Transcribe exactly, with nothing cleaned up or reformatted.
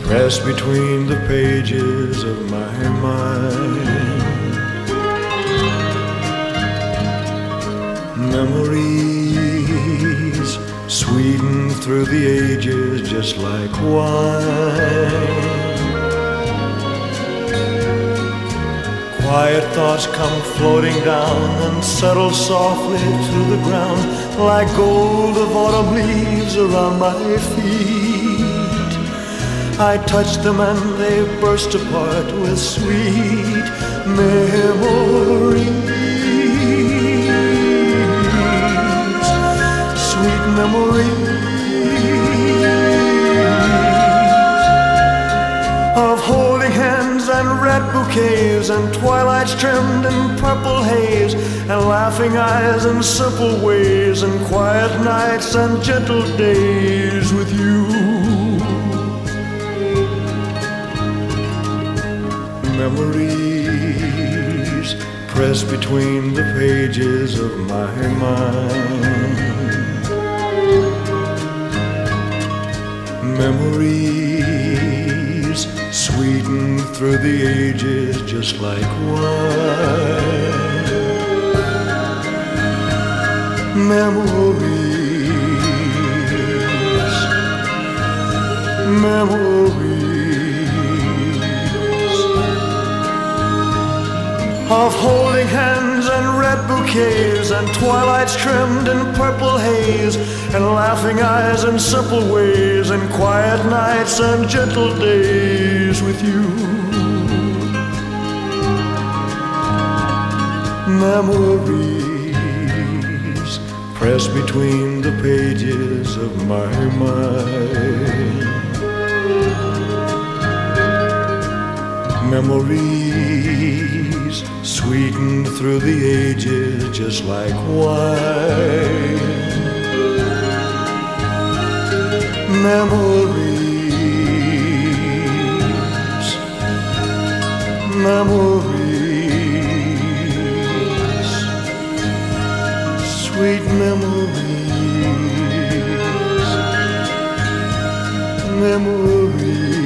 pressed between the pages of my mind. Memories sweetened through the ages just like wine. Quiet thoughts come floating down and settle softly to the ground like gold of autumn leaves around my feet. I touch them and they burst apart with sweet memories. Sweet memories of holding hands and red bouquets and twilights trimmed in purple haze and laughing eyes and simple ways and quiet nights and gentle days with you. Memories pressed between the pages of my mind. Memories sweetened through the ages just like wine. Memories, memories of holding hands and red bouquets and twilights trimmed in purple haze and laughing eyes and simple ways and quiet nights and gentle days with you. Memories pressed between the pages of my mind. Memories sweetened through the ages just like wine. Memories, memories, sweet memories, memories.